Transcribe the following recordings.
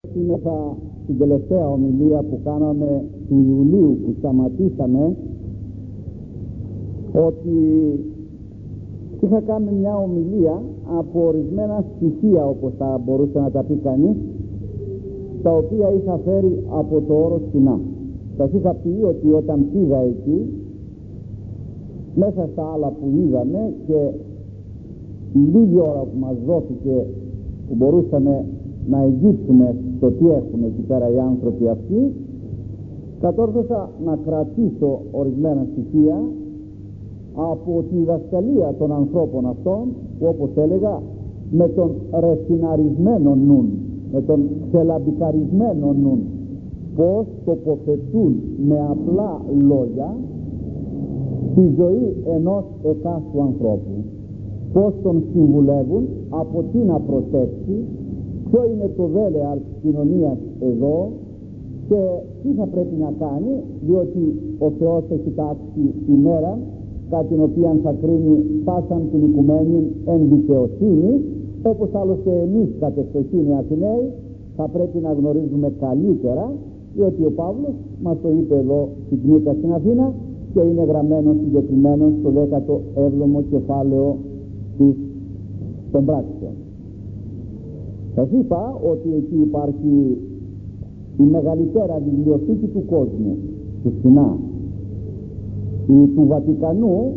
Σήμερα στην τελευταία ομιλία που κάναμε του Ιουλίου, που σταματήσαμε, ότι είχα κάνει μια ομιλία από ορισμένα στοιχεία, όπως θα μπορούσε να τα πει κανείς, τα οποία είχα φέρει από το όρος Σινά. Σας είχα πει ότι όταν πήγα εκεί, μέσα στα άλλα που είδαμε και λίγη ώρα που μας δόθηκε, που μπορούσαμε να εγγύψουμε στο τι έχουν εκεί πέρα οι άνθρωποι αυτοί, κατόρθωσα να κρατήσω ορισμένα στοιχεία από τη διδασκαλία των ανθρώπων αυτών, που όπως έλεγα, με τον ρεφιναρισμένο νουν, με τον ξελαμπικαρισμένο νουν, πως τοποθετούν με απλά λόγια τη ζωή ενός εκάστου ανθρώπου, πως τον συμβουλεύουν από τι να προσέξει, ποιο είναι το δέλεαρ της κοινωνίας εδώ και τι θα πρέπει να κάνει, διότι ο Θεός έχει τάξει ημέρα κατά την οποία θα κρίνει πάσαν την οικουμένη εν δικαιοσύνη, όπως άλλωστε εμείς κατ' εξοχήν οι Αθηναίοι θα πρέπει να γνωρίζουμε καλύτερα, διότι ο Παύλος μας το είπε εδώ στην Κνίκα στην Αθήνα και είναι γραμμένο συγκεκριμένο στο 17ο κεφάλαιο των πράξεων. Σας είπα ότι εκεί υπάρχει η μεγαλύτερα βιβλιοθήκη του κόσμου, του Σινά. Οι του Βατικανού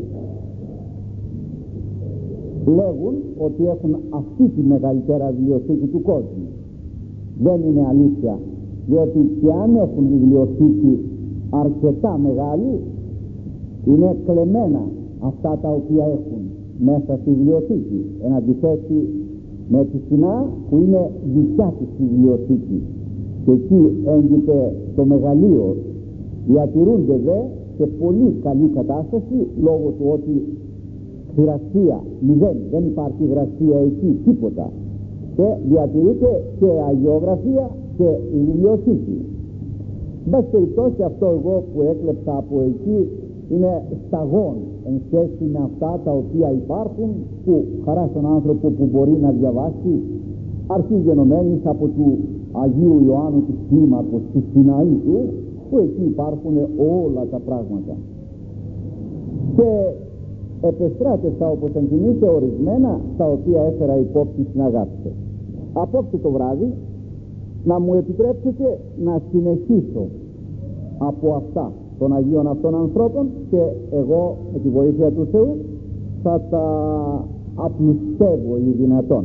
λέγουν ότι έχουν αυτή τη μεγαλύτερα βιβλιοθήκη του κόσμου. Δεν είναι αλήθεια, διότι και αν έχουν βιβλιοθήκη αρκετά μεγάλη, είναι κλεμμένα αυτά τα οποία έχουν μέσα στη βιβλιοθήκη, εν αντιθέσει με τη Σινά που είναι δικιά της βιβλιοθήκη, και εκεί έγκυται το μεγαλείο. Διατηρούνται δε σε πολύ καλή κατάσταση, λόγω του ότι γρασία μηδέν, δεν υπάρχει γρασία εκεί, τίποτα, και διατηρείται και αγιογραφία και η βιβλιοθήκη. Μπας περιπτώσει, αυτό εγώ που έκλεψα από εκεί είναι σταγόν εν σχέση με αυτά τα οποία υπάρχουν, που χαρά στον άνθρωπο που μπορεί να διαβάσει, αρχηγενωμένης από του Αγίου Ιωάννου του Κλίμακος, του Σιναή του, που εκεί υπάρχουν όλα τα πράγματα. Και επεστράτευσα, όπως ενθυμίστε, ορισμένα τα οποία έφερα υπόψη στην αγάπη σας. Απόψε το βράδυ να μου επιτρέψετε να συνεχίσω από αυτά των Αγίων αυτών ανθρώπων, και εγώ με τη βοήθεια του Θεού θα τα απλουστεύω ή δυνατόν.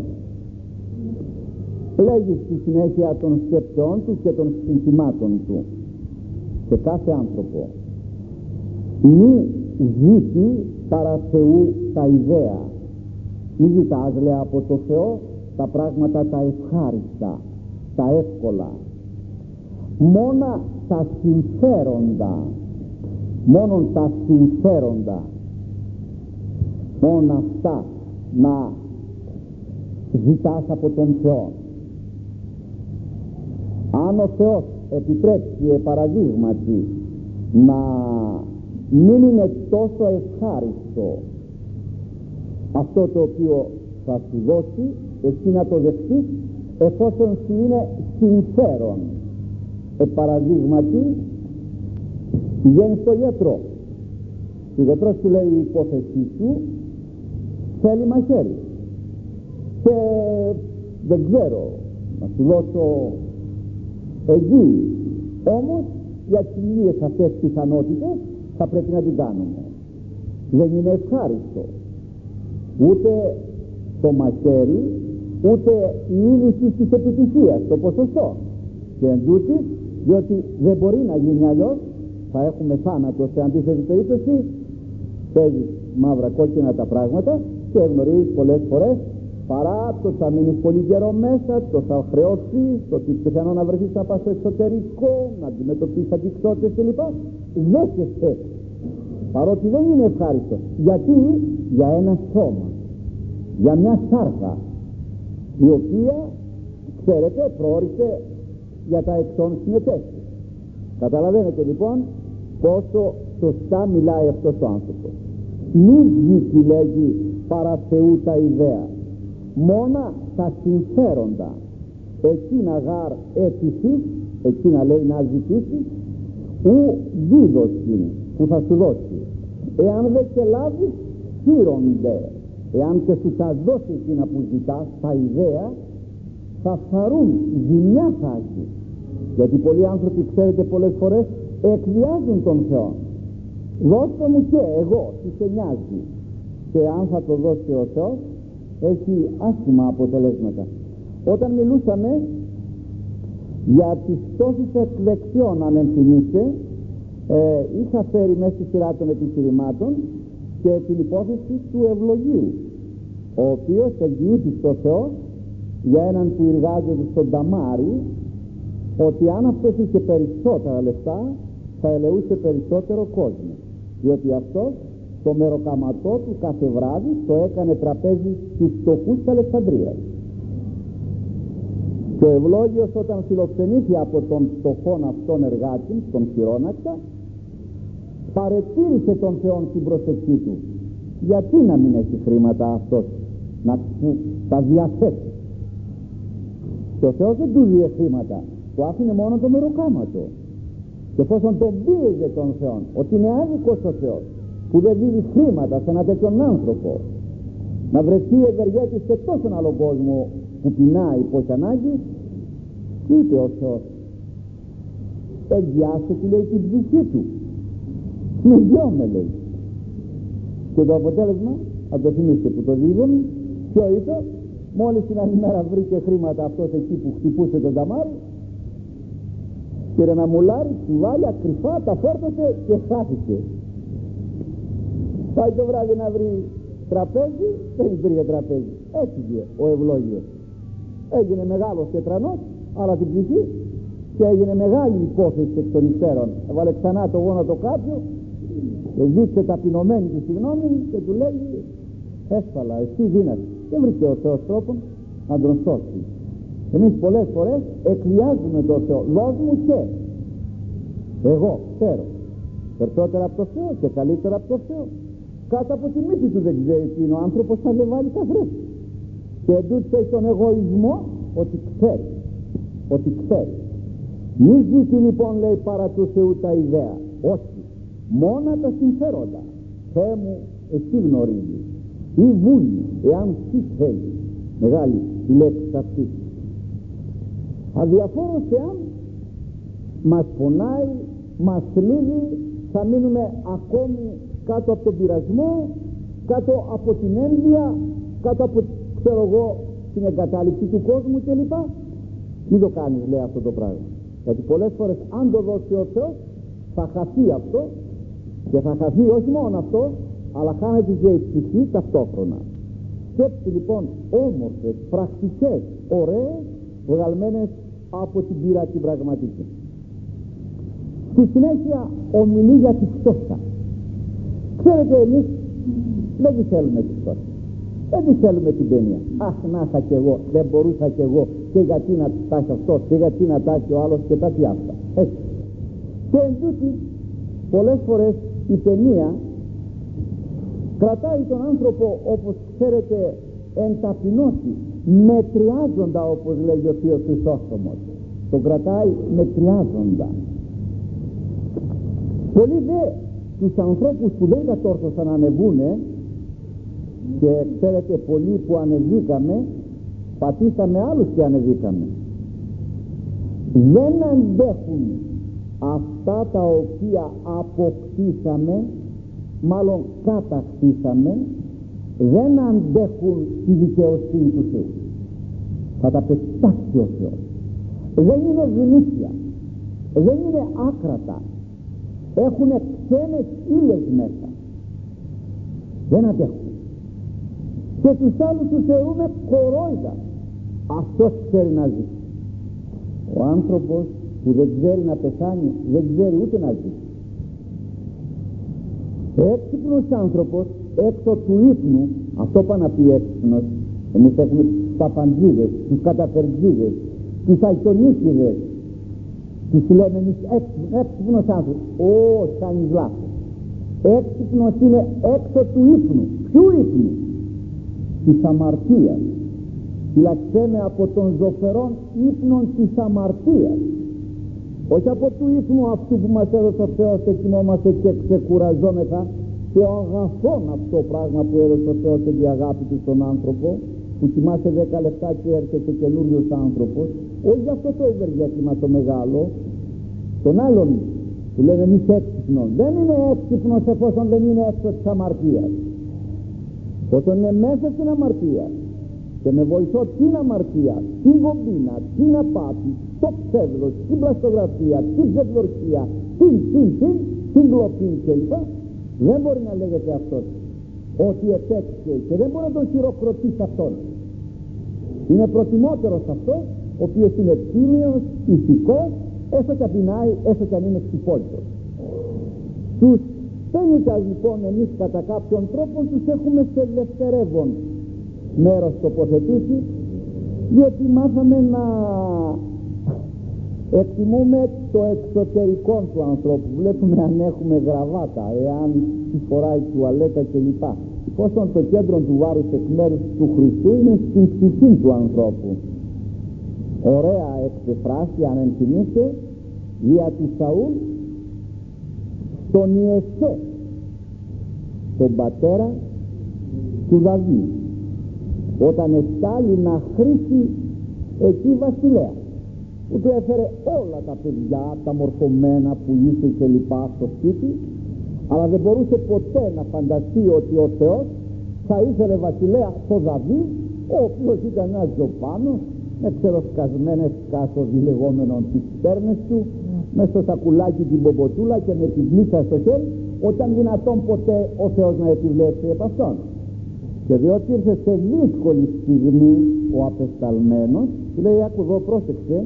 Λέγει στη συνέχεια των σκέψεών του και των συνθημάτων του σε κάθε άνθρωπο: μη ζήτη παρά Θεού τα ιδέα. Μη ζητάς, λέει, από το Θεό τα πράγματα τα ευχάριστα, τα εύκολα, μόνα τα συμφέροντα, μόνον τα συμφέροντα, μόνα αυτά να ζητάς από τον Θεό. Αν ο Θεός επιτρέψει παραδείγματι να μην είναι τόσο ευχάριστο αυτό το οποίο θα σου δώσει, εσύ να το δεχτείς εφόσον σου είναι συμφέρον. Παραδείγματι, πηγαίνεις στο γιατρό, ο γιατρός σου λέει η υπόθεσή σου θέλει μαχαίρι και δεν ξέρω να σου δώσω εγγύη, όμως για τις λίγες αυτές πιθανότητες θα πρέπει να την κάνουμε. Δεν είναι ευχάριστο ούτε το μαχαίρι, ούτε η είδηση της επιτυχίας, το ποσοστό, και εν τούτης, διότι δεν μπορεί να γίνει αλλιώς, θα έχουμε θάνατο σε αντίθετη περίπτωση. Παίζεις μαύρα κόκκινα τα πράγματα και γνωρίζεις πολλές φορές, παρά το θα μείνεις πολύ καιρό μέσα, το θα χρεώσεις, το ότι πιθανό να βρεθείς να πας στο εξωτερικό, να αντιμετωπίσεις αντιξώτες κλπ. Δέχεσαι, παρότι δεν είναι ευχάριστο. Γιατί? Για ένα σώμα, για μια σάρκα, η οποία, ξέρετε, προόρισε για τα εξών συνετές. Καταλαβαίνετε λοιπόν πόσο σωστά μιλάει αυτός ο άνθρωπος. Μη ζήτη, λέγει, παρά Θεού τα ιδέα, μόνα τα συμφέροντα. εκείνα γάρ αιτηθείς, εκείνα λέει να ζητήσεις, ου δίδωσιν, που θα σου δώσει. Εάν δεν και λάβεις, χείρονται. Εάν και σου τα δώσει εκείνα που ζητάς, τα ιδέα, θα φαρούν, ζημιά θα έχει. Γιατί πολλοί άνθρωποι, ξέρετε, πολλές φορές εκβιάζουν τον Θεό. Δώστε μου και εγώ, τι σε νοιάζει. Και αν θα το δώσει ο Θεός, έχει άσχημα αποτελέσματα. Όταν μιλούσαμε για τις πτώσεις εκδεξιών, αν ενθυμίστε, είχα φέρει μέσα στη σειρά των επιχειρημάτων και την υπόθεση του ευλογίου, ο οποίος εγγυήθηκε στο Θεό για έναν που εργάζεται στον ταμάρι, ότι αν αυτός είχε περισσότερα λεφτά θα ελεούσε περισσότερο κόσμο, διότι αυτός το μεροκαματό του κάθε βράδυ το έκανε τραπέζι στους φτωχούς της Αλεξανδρίας. Και ο ευλόγιος, όταν φιλοξενήθη από τον φτωχόν αυτόν εργάτη, τον χειρόνακτα, παρετήρησε τον Θεό στην προσευχή του. Γιατί να μην έχει χρήματα αυτός να τα διαθέσει? Και ο Θεός δεν του διε χρήματα, του άφηνε μόνο το μεροκάματο. Και εφόσον τον πίεζε τον Θεό ότι είναι άδικος ο Θεός που δεν δίνει χρήματα σε έναν τέτοιον άνθρωπο, να βρεθεί ευεργέτης σε τόσον άλλο κόσμο που πεινάει, που έχει ανάγκη, είπε ο Θεός, εγγυάστε, του λέει, την ψυχή του, με λέει. Και το αποτέλεσμα, αν το θυμίστε που το δίδουμε, ποιο είπε? Μόλις την άλλη μέρα βρήκε χρήματα αυτός εκεί που χτυπούσε τον ταμάρι, πήρε ένα μουλάρι, τσουβάλια, κρυφά, τα φόρτωσε και χάθηκε. Πάει το βράδυ να βρει τραπέζι, δεν υπήρχε τραπέζι. Έφυγε ο ευλόγιος. Έγινε μεγάλος και τρανός, αλλά την ψυχή, και έγινε μεγάλη υπόθεση εκ των υστέρων. Έβαλε ξανά το γόνατο κάποιου και ζήτησε ταπεινωμένη τη συγγνώμη και του λέει, έσφαλα, εσύ δύνατη. Δεν βρήκε ο Θεός τρόπο να τον σώσει. Εμείς πολλές φορές εκβιάζουμε τον Θεό. Δώσ' μου και εγώ ξέρω περισσότερα από το Θεό και καλύτερα από το Θεό. Κάτω από τη μύτη του δεν ξέρει τι είναι ο άνθρωπος, θα δεν βάλει τα βρέφη. Και εντούτοις έχει τον εγωισμό ότι ξέρει, ότι ξέρει. Μη ζήσει λοιπόν, λέει, παρά του Θεού τα ιδέα, όχι, μόνα τα συμφέροντα. Θεέ μου, εσύ γνωρίζεις, ή βούλη, εάν τι θέλει. Μεγάλη η λέξη αυτή. Αδιαφόρος εάν μας πονάει, μας θλίβει, θα μείνουμε ακόμη κάτω από τον πειρασμό, κάτω από την ένδυα, κάτω από, ξέρω εγώ, την εγκατάλειψη του κόσμου κλπ. Μην το κάνεις, λέει, αυτό το πράγμα. Γιατί πολλές φορές αν το δώσει ο Θεός θα χαθεί αυτό, και θα χαθεί όχι μόνο αυτό, αλλά χάνεται και η ψυχή ταυτόχρονα. Σκέψτε λοιπόν όμορφες, πρακτικές, ωραίες, βγαλμένες από την πείρα την πραγματική. Στη συνέχεια ομιλεί για τη φτώχεια. Ξέρετε, εμείς δεν τη θέλουμε τη φτώχεια, δεν τη θέλουμε την παινία. Αχ, να είχα κι εγώ, δεν μπορούσα κι εγώ, και γιατί να τα έχει αυτό, και γιατί να τα έχει ο άλλος, και τα τι αυτά. Έτσι. Και εν τούτη, πολλές φορές η παινία κρατάει τον άνθρωπο, όπως ξέρετε, εν ταπεινώσει, μετριάζοντα, όπως λέγει ο Θείος Χρυσόστομος. Τον κρατάει μετριάζοντα. Πολλοί δε τους ανθρώπους που δεν κατόρθωσαν να ανεβούνε, και ξέρετε, πολλοί που ανεβήκαμε, πατήσαμε άλλους και ανεβήκαμε, δεν αντέχουν αυτά τα οποία αποκτήσαμε, μάλλον κατακτήσαμε, δεν αντέχουν τη δικαιοσύνη του Θεού. Θα τα πετάξει ο Θεός. Δεν είναι γνήσια, δεν είναι άκρατα, έχουν ξένες ύλες μέσα, δεν αντέχουν. Και τους άλλους τους θεωρούμε κορόιδα. Αυτός ξέρει να ζει. Ο άνθρωπος που δεν ξέρει να πεθάνει, δεν ξέρει ούτε να ζει. Έξυπνος άνθρωπος έξω του ύπνου, αυτό πάει να πει έξυπνος. Εμείς έχουμε τους παπαντζίδες, τους καταπερτζίδες, τους αϊτονίσιδες, τους λέμε εμείς έξυπνος άνθρωπος. Όχι, κάνεις λάθος. Έξυπνος είναι έξω του ύπνου. Ποιου ύπνου? Της αμαρτίας. Φύλαξέ με από τον ζωφερόν ύπνον της αμαρτίας, όχι από του ύπνου αυτού που μας έδωσε ο Θεός και κοιμόμαστε και ξεκουραζόμεθα, και ο αγαθόν αυτό πράγμα που έδωσε ο Θεός και η αγάπη του στον άνθρωπο, που κοιμάσαι 10 λεπτά και έρχεται καινούριος άνθρωπος. Όχι αυτό το ευεργέτημα το μεγάλο, τον άλλον που λένε εμείς έξυπνον. Δεν είναι έξυπνος εφόσον δεν είναι έξω της αμαρτίας. Όταν είναι μέσα στην αμαρτία και με βοηθώ την αμαρτία, την κομπίνα, την απάτη, το ψεύδος, την πλαστογραφία, την ψευδορκία, την κλοπή κλπ, δεν μπορεί να λέγεται αυτός ότι επέξε και δεν μπορεί να τον χειροκροτήσει αυτόν. Είναι προτιμότερος αυτός ο οποίος είναι τίμιος, ηθικός, έστω και απεινάει, έστω και αν είναι ξυπόλυτος. Τους πένικας λοιπόν εμείς κατά κάποιον τρόπο τους έχουμε σε δευτερεύον μέρος τοποθετήσει, διότι μάθαμε να εκτιμούμε το εξωτερικό του ανθρώπου. Βλέπουμε αν έχουμε γραβάτα, εάν φοράει τουαλέτα κλπ. Εφόσον το κέντρο του βάρους εκ μέρους του Χριστού είναι στην ψυχή του ανθρώπου. Ωραία εξεφράση, αν ενθυμίστε, δια του Σαούλ τον Ιεσέ, τον πατέρα του Δαβίδ, όταν εστάλει να χρήσει εκεί βασιλέα, που του έφερε όλα τα παιδιά, τα μορφωμένα που είχε και λοιπά στο σπίτι, αλλά δεν μπορούσε ποτέ να φανταστεί ότι ο Θεός θα ήθελε βασιλέα στο Δαβίδ, ο οποίος ήταν ένας Ζωπάνος με ξεροσκασμένες κάσοδοι λεγόμενων τις πέρνες του, με στο σακουλάκι την πομποτούλα και με τη βλήτσα στο χέρι, όταν δυνατόν ποτέ ο Θεός να επιβλέψει επ' αυτόν. Και διότι ήρθε σε δύσκολη στιγμή ο απεσταλμένος, του λέει, άκου εδώ, πρόσεξε,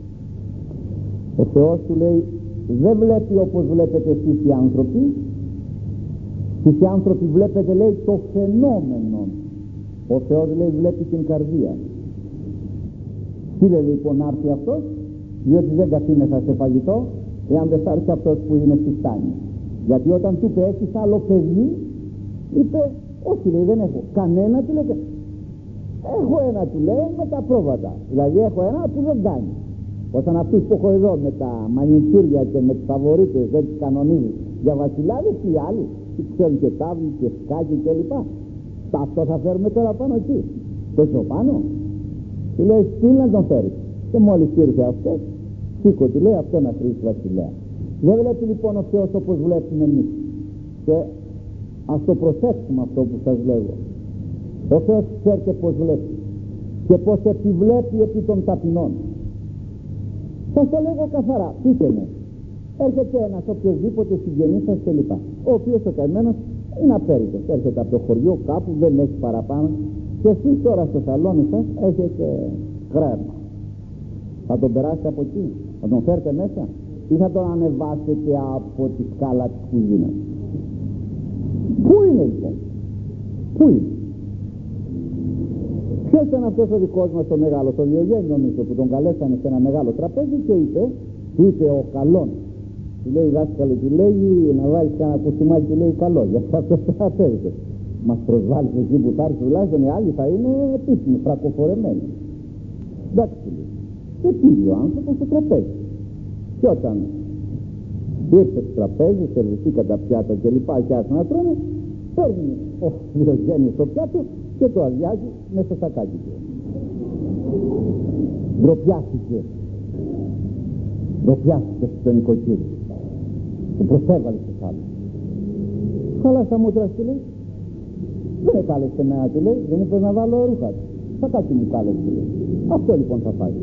ο Θεός του λέει, δεν βλέπει όπως βλέπετε εσείς οι άνθρωποι, εσείς οι άνθρωποι βλέπετε, λέει, το φαινόμενο, ο Θεός λέει βλέπει την καρδία. Τι λέει λοιπόν να έρθει αυτός, διότι δεν καθήμεθα σε φαγητό εάν δεν θα έρθει αυτός που είναι στη στάνη. Γιατί όταν του είπε έχεις άλλο παιδί, είπε όχι, λέει, δεν έχω κανένα, του λέει, έχω ένα, του λέει, με τα πρόβατα, δηλαδή έχω ένα που δεν κάνει. Όταν αυτούς που έχω εδώ με τα μανιτήρια και με τους φαβορίτες δεν τους κανονίζει για βασιλάδες, και οι άλλοι που ξέρουν και τάβλη και σκάκι και λοιπά, αυτό θα φέρουμε τώρα πάνω εκεί, τόσο πάνω. Του λέει στείλ να τον φέρει, και μόλις ήρθε αυτός, σήκω, του λέει, αυτό να χρήσει βασιλέα. Δεν βλέπει λοιπόν ο Θεός όπως βλέπουμε εμείς, και ας το προσέξουμε αυτό που σας λέγω. Ο Θεός ξέρετε πως βλέπει και πως επιβλέπει επί των ταπεινών. Σας το λέγω καθαρά, πείτε μου, έρχεται ένας οποιοσδήποτε συγγενής σας κλπ, ο οποίος ο καημένος είναι απέριτος, έρχεται από το χωριό κάπου, δεν έχει παραπάνω, και εσείς τώρα στο σαλόνι σας έχετε κρέμα. Θα τον περάσετε από εκεί, θα τον φέρετε μέσα ή θα τον ανεβάσετε από τη σκάλα της κουζίνας? Πού είναι λοιπόν, πού είναι? Ποιος ήταν αυτός ο δικός μας ο μεγάλος, ο Διογέννη νομίζω, που τον καλέσανε σε ένα μεγάλο τραπέζι και είπε ο καλόν, του λέει δάσκαλο, του λέει να βάλεις κανένα κουστούμάκι, του λέει καλό, γι' αυτό αυτός τραπέζι μας προσβάλλεις εκεί που θα έρθει, τουλάχιστον οι άλλοι θα είναι επίσημοι, φρακοφορεμένοι. Εντάξει, του λέει, και πήγε ο άνθρωπος στο τραπέζι, και όταν ήρθε στο τραπέζι, σερβιστήκαν τα πιάτα και λοιπά και άρχισαν να τρώνε, παίρνει ο Διογέννης το πιάτο και το αδειάζει μέσα στο σακάκι του. Ντροπιάστηκε στον οικοκύριο, τον προσέβαλε στο σάλο. Χαλά στα μούτρα του λέει, δεν με κάλεσε εμένα, του λέει, δεν είπες να βάλω ρούχα του, σακάκι μου κάλεσε, του λέει, αυτό λοιπόν θα φάει.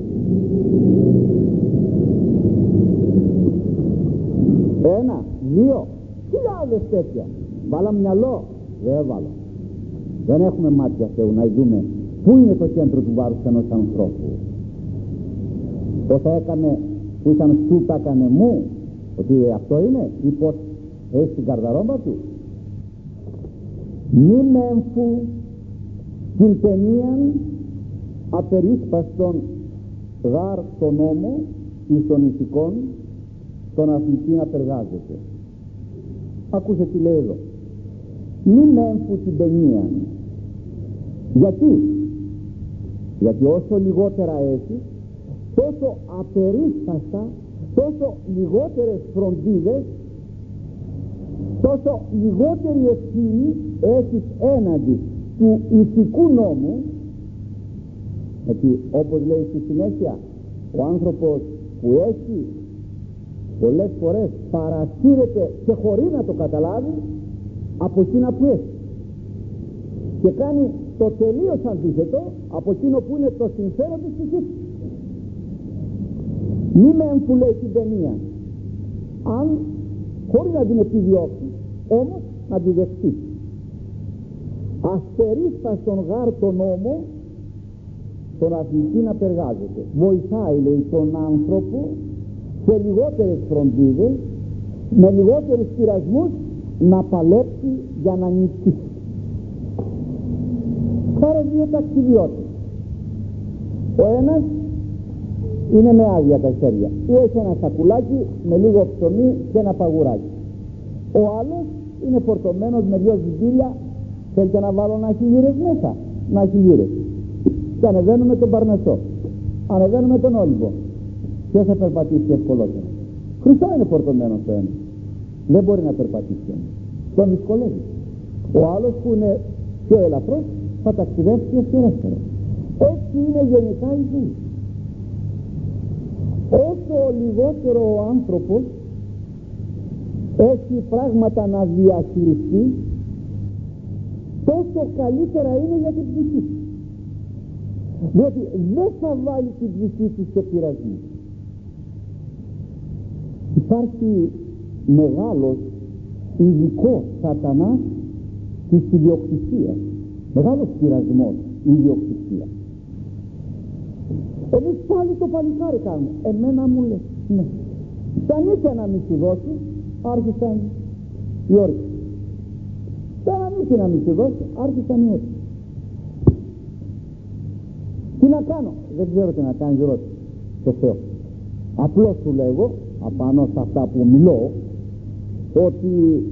Ένα, δύο, χιλιάδες τέτοια. Βάλα μυαλό? Δεν βάλα. Δεν έχουμε μάτια Θεού να δούμε πού είναι το κέντρο του βάρους ενός ανθρώπου. Πώς θα έκανε, που ήταν σου τα έκανε μου, ότι αυτό είναι, ή πως έχει την καρδαρόμπα του. Μη μέμφου την ταινίαν απερίσπαστον γάρ τον νόμο εις των ηθικών τον αθλητή να περγάζεται. Ακούσε τι λέει εδώ. Μη μέμφου την ταινίαν. Γιατί? Γιατί όσο λιγότερα έχεις, τόσο απερίσπαστα, τόσο λιγότερες φροντίδες, τόσο λιγότερη ευθύνη έχεις έναντι του ηθικού νόμου. Γιατί όπως λέει στη συνέχεια, ο άνθρωπος που έχει πολλές φορές παρασύρεται και χωρίς να το καταλάβει από εκείνα που έχει και κάνει το τελείως αντίθετο από εκείνο που είναι το συμφέρον της ψυχής. Μη μεν που λέει την ταινία, αν χωρίς να την επιδιώξει, όμως να τη δεχτεί. Αστερίσπαστον γάρ τον νόμο τον αθλητή να περγάζεται. Βοηθάει, λέει, τον άνθρωπο σε λιγότερες φροντίδες, με λιγότερους πειρασμούς να παλέψει για να νικήσει. Πάρε δύο ταξιδιώτες. Ο ένας είναι με άδεια τα χέρια ή έχει ένα σακουλάκι με λίγο ψωμί και ένα παγουράκι. Ο άλλος είναι φορτωμένος με δυο ζυμπίλια. Θέλετε να βάλω να έχει γύρες μέσα? Να έχει γύρες. Και ανεβαίνουμε τον Παρνασσό, ανεβαίνουμε τον Όλυμπο. Ποιος θα περπατήσει ευκολότερα? Χριστό είναι φορτωμένος το ένα, δεν μπορεί να περπατήσει, τον δυσκολεύει. Ο άλλος που είναι πιο ελαφρός θα ταξιδέψει ευκαιρέστερα. Έτσι είναι γενικά η ζωή. Όσο λιγότερο ο άνθρωπος έχει πράγματα να διαχειριστεί, τόσο καλύτερα είναι για την ψυχή. Διότι δεν θα βάλει την ψυχή του σε πειρασμό. Υπάρχει μεγάλος ειδικός σατανάς της ιδιοκτησίας, μεγάλος πειρασμός η ιδιοκτησία. Εμείς πάλι το παλικάρι κάνουμε. Εμένα μου λέει, ναι, σαν ήθελα να μην σου δώσει, άρχισαν οι όρκες. Σαν αν ήθελα να μην σου δώσει, άρχισαν οι όρκες. Τι να κάνω? Δεν ξέρω τι να κάνεις, ρώτησε το Θεό. Απλώς σου λέγω, απάνω σε αυτά που μιλώ, ότι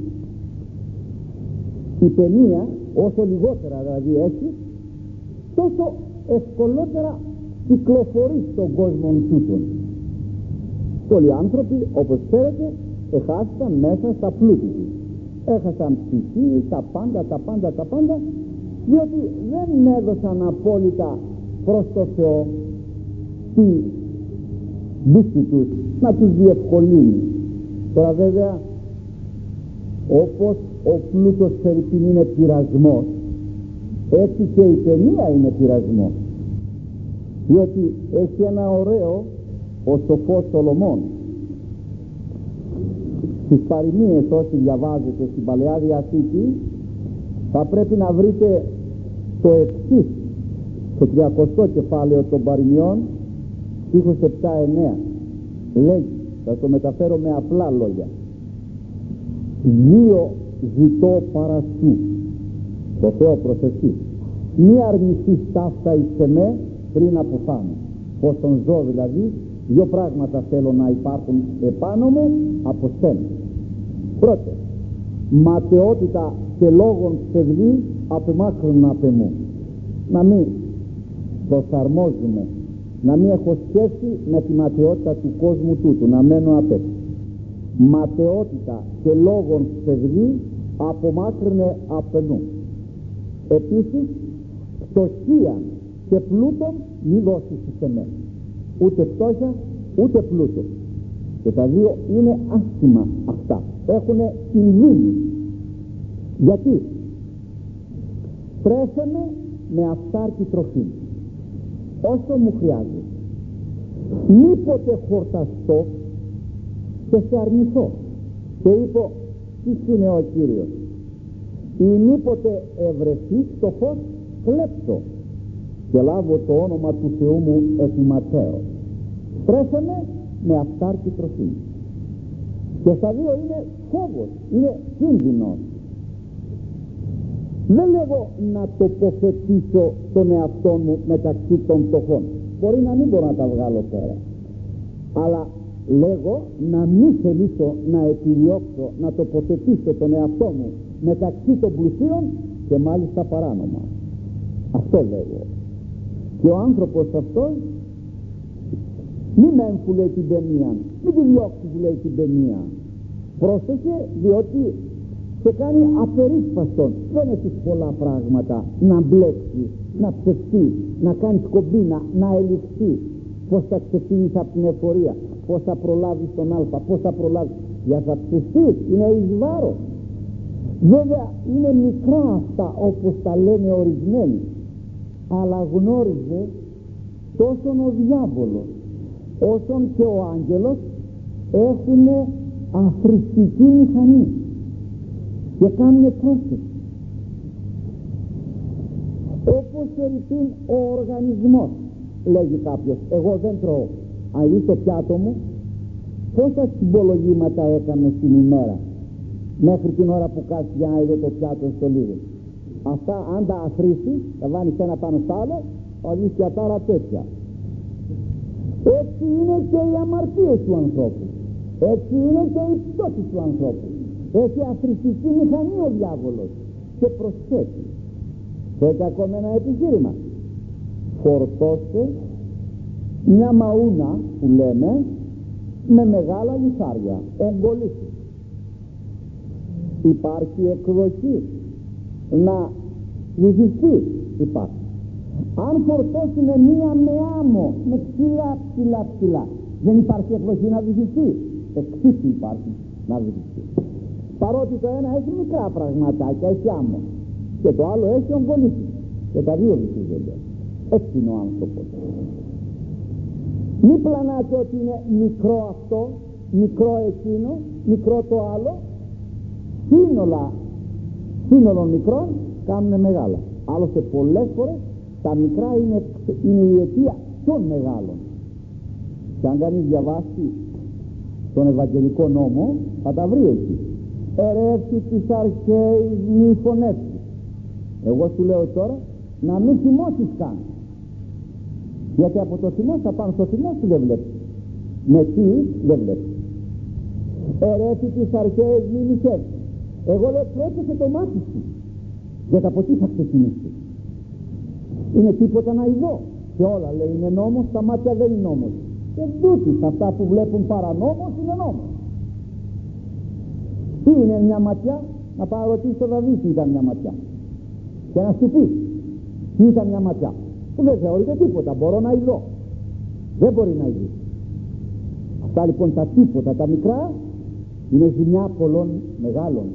η παινία, όσο λιγότερα δηλαδή έχει, τόσο ευκολότερα κυκλοφορεί στον κόσμο τούτον. Πολλοί άνθρωποι, όπως ξέρετε, έχασαν μέσα στα πλούτη τους. Έχασαν ψυχή, τα πάντα, διότι δεν έδωσαν απόλυτα προς το Θεό τη πίστη τους να τους διευκολύνει. Τώρα βέβαια, όπως ο πλούτος φερειπίν είναι πειρασμός, έτσι και η παινία είναι πειρασμός. Διότι έχει ένα ωραίο ο σοφός Σολομών. Στις παροιμίες, όσοι διαβάζετε στην Παλαιά Διαθήκη, θα πρέπει να βρείτε το εξής, το 30ο κεφάλαιο των παροιμιών, στίχους 7-9. Λέγει, θα το μεταφέρω με απλά λόγια: δύο ζητώ παρά σου, το Θεό προσευχή, μη αρνηθείς ταύτα εις εμέ πριν αποφάνω. Πως τον ζω δηλαδή, δύο πράγματα θέλω να υπάρχουν επάνω μου από σένα. Πρώτο, ματαιότητα και λόγων ψευδή απεμάκρουν απ' εμού. Να μην προσαρμόζουμε, να μην έχω σχέση με τη ματαιότητα του κόσμου τούτου, να μένω απ' έξω. Ματαιότητα και λόγων ψευδή απομάκρυνε απ' εμού. Επίσης, φτωχία και πλούτον μη δώσεις σε μένα. Ούτε φτώχεια ούτε πλούτο. Και τα δύο είναι άσχημα αυτά, έχουν την δίνη. Γιατί? Τρέφομαι με αυτάρκη τροφή όσο μου χρειάζεται. Μήποτε χορταστώ και σε αρνηθώ και είπω τι είναι ο Κύριος, ή μήποτε ευρεθεί στο φως κλέψω και λάβω το όνομα του Θεού μου επιματέω. Τρέφομαι με αυτάρκη τροφή. Και στα δύο είναι φόβος, είναι κίνδυνος. Δεν λέγω να τοποθετήσω τον εαυτό μου μεταξύ των φτωχών. Μπορεί να μην μπορώ να τα βγάλω πέρα. Αλλά λέγω να μην θελήσω να επιδιώξω να τοποθετήσω τον εαυτό μου μεταξύ των πλουσίων και μάλιστα παράνομα. Αυτό λέγω. Και ο άνθρωπος αυτός μη με λέει την παινία, μην τη διώξεις λέει την παινία, πρόσεχε, διότι σε κάνει απερίσπαστον. Δεν έχεις πολλά πράγματα να μπλέξεις, να ψευτείς, να κάνεις κομπίνα, να ελιχθείς. Πώς θα ξεφύγεις από την εφορία, πώς θα προλάβεις τον Α, πώς θα προλάβεις. Για θα ψευτείς, είναι εις βάρος. Βέβαια είναι μικρά αυτά όπως τα λένε ορισμένοι, αλλά γνώριζε τόσον ο διάβολος όσον και ο άγγελος έχουν αθρηστική μηχανή και κάνουν πρόσθεση. Όπως ερητήν ο οργανισμός, λέγει κάποιος, εγώ δεν τρώω, αν δεις το πιάτο μου πόσα συμπολογήματα έκανε στην ημέρα μέχρι την ώρα που κάτσει για να είδε το πιάτο στο λίγο. Αυτά αν τα αφρίσεις, τα βάνεις ένα πάνω στο άλλο, οδείς πιατάρα τέτοια. Έτσι είναι και οι αμαρτίες του ανθρώπου, έτσι είναι και οι πτώσεις του ανθρώπου. Έχει αθρηστική μηχανή ο διάβολος και προσθέτει. Θέλετε ακόμα ένα επιχείρημα? Φορτώστε μια μαούνα που λέμε με μεγάλα λιθάρια, εγκολύσει. Υπάρχει εκδοχή να βυθιστεί, υπάρχει. Αν φορτώσουμε μία με άμμο, με ψηλά, δεν υπάρχει εκδοχή να βυθιστεί. Εξίσου υπάρχει να βυθιστεί. Παρότι το ένα έχει μικρά πραγματάκια, έχει άμμο, και το άλλο έχει ογκολύσει, και τα δύο βυθίζονται. Έτσι είναι ο άνθρωπος. Μη πλανάτε ότι είναι μικρό αυτό, μικρό εκείνο, μικρό το άλλο. Σύνολο μικρών κάνουν μεγάλα. Άλλωστε πολλές φορές τα μικρά είναι η αιτία των μεγάλων. Και αν κανείς διαβάσει τον Ευαγγελικό νόμο θα τα βρει εκεί. Ερεύσει τις αρχαίης μη φωνεύσεις. Εγώ σου λέω τώρα να μην θυμώσεις καν, γιατί από το θυμό θα πάνω στο θυμό σου δεν βλέπεις, με τι δεν βλέπεις. Ερεύσει τις αρχαίης μη μισεύσεις. Εγώ λέω τρέψε το μάτι σου, γιατί από τι θα ξεκινήσει. Είναι τίποτα να ειδώ και όλα λέει είναι νόμος, τα μάτια δεν είναι νόμος. Και τούτοι αυτά που βλέπουν παρανόμος είναι νόμος. Τι είναι μια ματιά? Να πάω ρωτήσει τον Δαβίδ τι ήταν μια ματιά και να σου πει τι ήταν μια ματιά. Που δεν θεωρείται τίποτα, μπορώ να ειδώ, δεν μπορεί να ειδεί. Αυτά λοιπόν τα τίποτα, τα μικρά είναι ζημιά πολλών μεγάλων.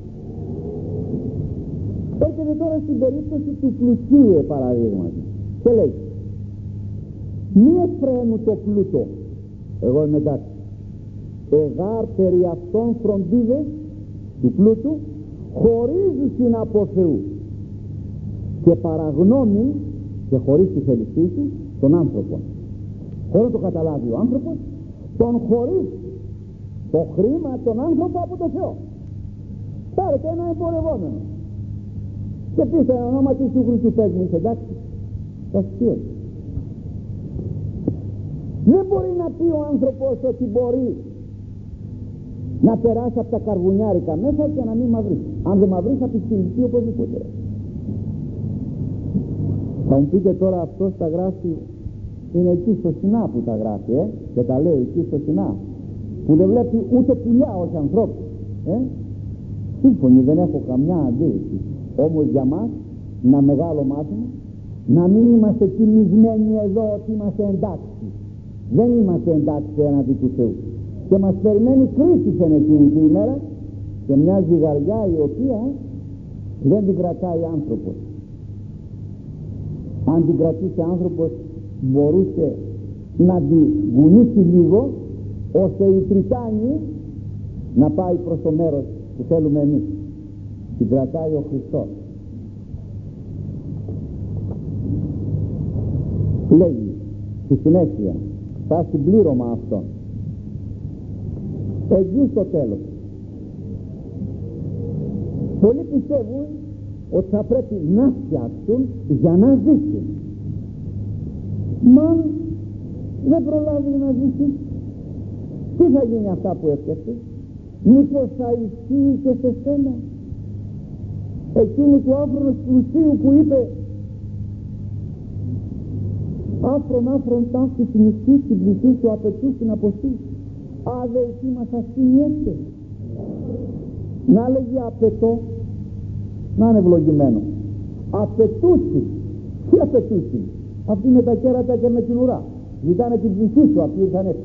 Έρχεται τώρα στην περίπτωση του πλουσίου παραδείγματι και λέει μη εφραίνου το πλούτο, εγώ είμαι εντάξει, εγάρ περί αυτών φροντίδες του πλούτου χωρίζουσιν από Θεού και παραγνώμην και χωρίς τη θέλησή του τον άνθρωπο. Χωρίς να το καταλάβει ο άνθρωπος, τον χωρίζει το χρήμα τον άνθρωπο από το Θεό. Πάρετε ένα εμπορευόμενο και πείτε ένα όνομα του Χριστού, πες μου, είσαι εντάξει, θα σου. Δεν μπορεί να πει ο άνθρωπος ότι μπορεί να περάσει από τα καρβουνιάρικα μέσα και να μην μαυρίσει. Αν δεν μαυρίσει θα πιστηληθεί οπωσδήποτε. Θα μου πείτε τώρα αυτός τα γράφει, είναι εκεί στο Σινά που τα γράφει και τα λέει εκεί στο Σινά, που δεν βλέπει ούτε πουλιά ως ανθρώπους. Σύμφωνοι, δεν έχω καμιά αντίρρηση. Όμως για μας ένα μεγάλο μάθημα, να μην είμαστε κοιμισμένοι εδώ ότι είμαστε εντάξει. Δεν είμαστε εντάξει έναντι του Θεού και μας περιμένει κρίση εκείνη την ημέρα και μια ζυγαριά η οποία δεν την κρατάει άνθρωπος. Αν την κρατούσε άνθρωπος μπορούσε να την γουνίσει λίγο ώστε η τριτάνη να πάει προς το μέρος που θέλουμε εμείς. Την κρατάει ο Χριστός. Λέγει στη συνέχεια, θα συμπλήρωμα αυτό εκεί στο τέλος. Πολλοί πιστεύουν ότι θα πρέπει να φτιάξουν για να ζήσουν. Μα δεν προλάβει να ζήσει, τι θα γίνει αυτά που έφτιαξε? Μήπως θα ισχύει και σε σένα εκείνη του άφρονος πλουσίου που είπε άφρον ταύτη την ισχύ στην πληθύ σου απαιτούς την αποστή. Άδε εκεί μας ασκηνιέστε. Να λέγει απαιτώ, να είναι ευλογημένο. Απαιτούσει. Τι απαιτούσει? Αυτοί με τα κέρατα και με την ουρά ζητάνε την ψυχή σου, αυτοί ήρθαν έτσι.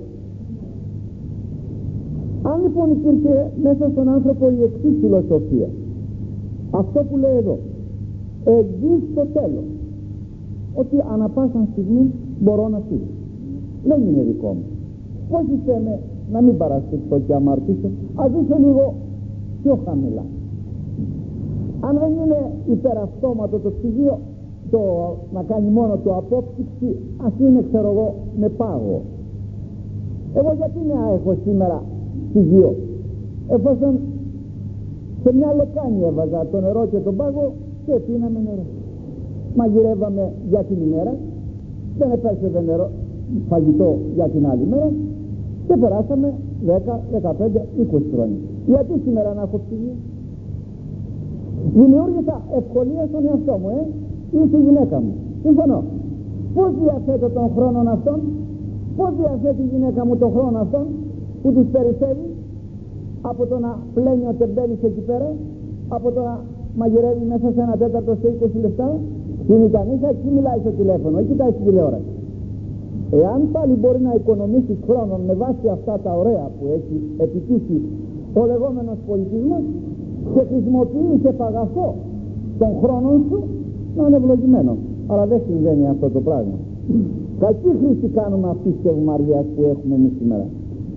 Αν λοιπόν υπήρχε μέσα στον άνθρωπο η εξής φιλοσοφία, αυτό που λέει εδώ, εγγύς στο τέλος, ότι ανά πάσα στιγμή μπορώ να φύγω, δεν είναι δικό μου, βοήθησέ με να μην παρασύρθω και αμαρτήσω, ας είσαι λίγο πιο χαμηλά. Αν δεν είναι υπεραυτόματο το ψυγείο, να κάνει μόνο το απόψυξη, ας είναι, ξέρω εγώ, με πάγο. Εγώ γιατί να έχω σήμερα ψυγείο, εφόσον σε μια λεκάνη έβαζα το νερό και τον πάγο και πίναμε νερό, μαγειρεύαμε για την ημέρα, δεν επέρσευε νερό φαγητό για την άλλη μέρα και περάσαμε 10, 15, 20 χρόνια. Γιατί σήμερα να έχω ψυγείο? Δημιούργησα ευκολία στον εαυτό μου, είσαι η γυναίκα μου, συμφωνώ. Πώς διαθέτω τον χρόνο αυτόν? Πώς διαθέτει η γυναίκα μου τον χρόνο αυτόν που της περισσεύει από το να πλένει ο τεμπέλης εκεί πέρα, από το να μαγειρεύει μέσα σε 1/4 σε 20 λεπτά, την ικανήσα, εκεί μιλάει στο τηλέφωνο, εκεί κοιτάει στην τηλεόραση. Εάν πάλι μπορεί να οικονομήσεις χρόνο με βάση αυτά τα ωραία που έχει επιτύχει ο λεγόμενος πολιτισμός και χρησιμοποιείς επαγαθό τον χρόνο σου, να είναι ευλογημένο. Αλλά δεν συμβαίνει αυτό το πράγμα. Κακή χρήση κάνουμε αυτής της ευμαριάς που έχουμε εμείς σήμερα.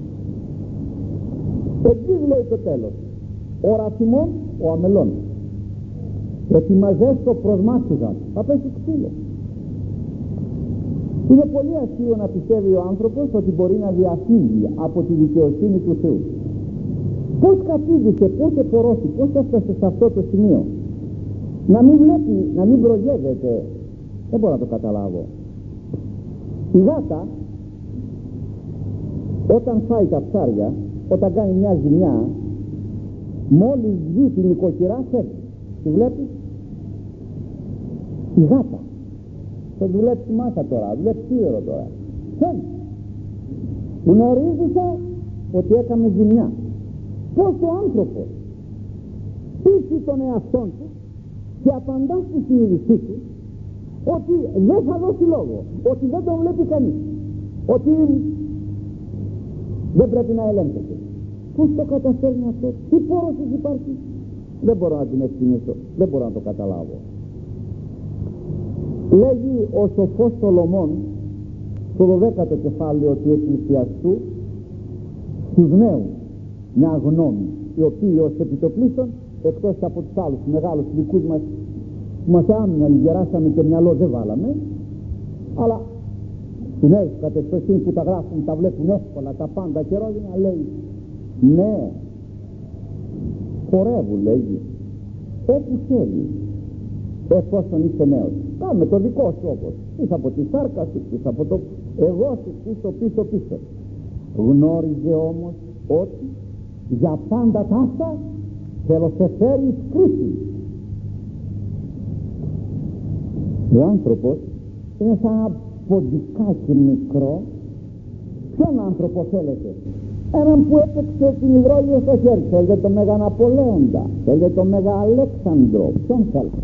Εκεί λέει το τέλος, ο ραθυμών, ο αμελών, ετοιμαζές το προσμάστιγαν, θα πέσει ξύλο. Είναι πολύ αστείο να πιστεύει ο άνθρωπος ότι μπορεί να διαφύγει από τη δικαιοσύνη του Θεού. Πώς κατήδησε, πώς επορώθη, πώς έφτασε σε αυτό το σημείο? Να μην βλέπει, να μην προγεύεται, δεν μπορώ να το καταλάβω. Η γάτα όταν φάει τα ψάρια, όταν κάνει μια ζημιά, μόλις δει την νοικοκυρά φεύγει. Τη βλέπεις? Η γάτα θα δουλέψει μάσα τώρα, δουλέψει σίδερο τώρα, φεύγει. Γνωρίζεις ότι έκαμε ζημιά. Πώς ο άνθρωπος πείθει τον εαυτόν του και απαντά στη συνείδησή του ότι δεν θα δώσει λόγο, ότι δεν τον βλέπει κανείς, ότι δεν πρέπει να ελέγχεται. Πώς το καταφέρνει αυτό? Τι πόρωσης υπάρχει? Δεν μπορώ να την εκτιμήσω, δεν μπορώ να το καταλάβω. Λέγει ο σοφός Σολομών στο 12ο κεφάλαιο του Εκκλησιαστού στους νέους μια γνώμη, οι οποίοι ως επιτοπλίστων, εκτός από τους άλλους μεγάλους δικούς μας που μας άμυναν, γεράσαμε και μυαλό δεν βάλαμε, αλλά οι νέους κατεξοχήν που τα γράφουν, τα βλέπουν εύκολα τα πάντα και ρόδινα, λέει ναι, χορεύουν, λέγει, όπου θέλει, εφόσον είσαι νέος. Κάμε το δικό σου όπως, πίσω από τη σάρκα σου, πίσω από το εγώ σου, πίσω. Γνώριζε όμως ότι για πάντα ταύτα θέλω σε φέρει κρίση. Ο άνθρωπος είναι σαν ένα ποντικάκι μικρό. Ποιον άνθρωπο θέλετε? Έναν που έπαιξε την υδρόγειο στο χέρι. Θέλετε το Μέγα Ναπολέοντα? Θέλετε το Μέγα Αλέξανδρο? Ποιον θέλετε?